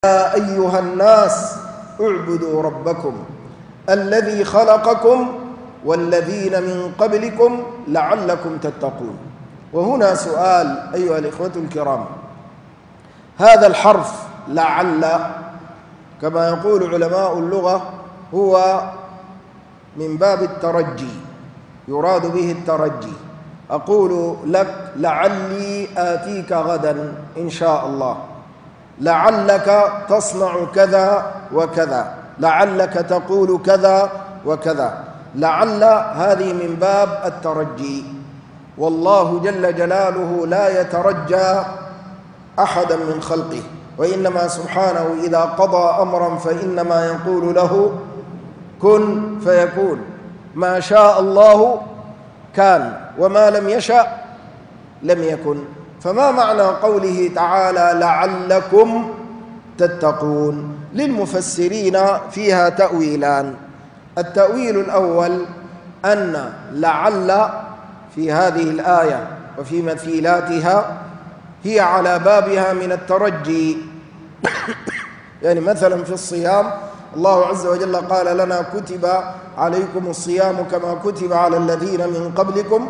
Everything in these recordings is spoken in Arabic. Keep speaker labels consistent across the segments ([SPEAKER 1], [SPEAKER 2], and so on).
[SPEAKER 1] يا أيها الناس اعبدوا ربكم الذي خلقكم والذين من قبلكم لعلكم تتقون. وهنا سؤال أيها الإخوة الكرام، هذا الحرف لعل كما يقول علماء اللغة هو من باب الترجي، يراد به الترجي. أقول لك لعلي آتيك غدا إن شاء الله، لعلك تصنع كذا وكذا، لعلك تقول كذا وكذا. لعل هذه من باب الترجي، والله جل جلاله لا يترجى أحدا من خلقه، وإنما سبحانه إذا قضى أمرا فإنما يقول له كن فيكون. ما شاء الله كان وما لم يشأ لم يكن. فما معنى قوله تعالى لعلكم تتقون؟ للمفسرين فيها تأويلان. التأويل الأول أن لعل في هذه الآية وفي مثيلاتها هي على بابها من الترجي. يعني مثلا في الصيام الله عز وجل قال لنا كتب عليكم الصيام كما كتب على الذين من قبلكم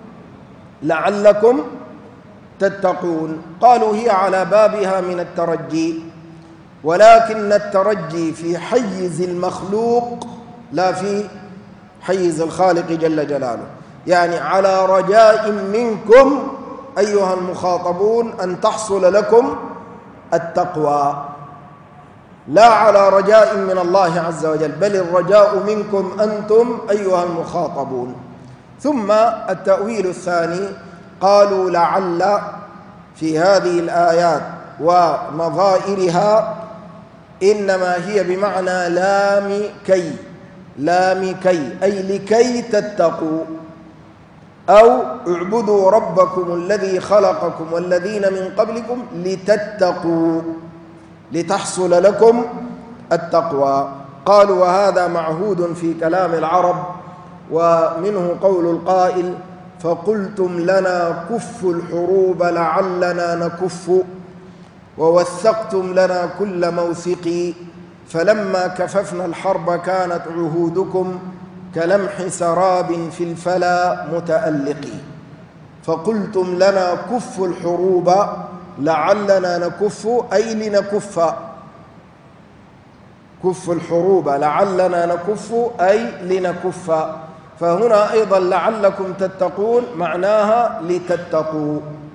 [SPEAKER 1] لعلكم تتقون. قالوا هي على بابها من الترجي، ولكن الترجي في حيز المخلوق لا في حيز الخالق جل جلاله. يعني على رجاء منكم أيها المخاطبون أن تحصل لكم التقوى، لا على رجاء من الله عز وجل، بل الرجاء منكم أنتم أيها المخاطبون. ثم التأويل الثاني قالوا لعل في هذه الآيات ونظائرها إنما هي بمعنى لام كي، لام كي أي لكي تتقوا، أو اعبدوا ربكم الذي خلقكم والذين من قبلكم لتتقوا، لتحصل لكم التقوى. قالوا وهذا معهود في كلام العرب، ومنه قول القائل فقلتم لنا كفوا الحروب لعلنا نكف، ووثقتم لنا كل موثق، فلما كففنا الحرب كانت عهودكم كلمح سراب في الفلا متألق. فقلتم لنا كفوا الحروب لعلنا نكف أي لنكف، كف الحروب لعلنا نكف أي لنكف. فهنا أيضا لعلكم تتقون معناها لتتقوا.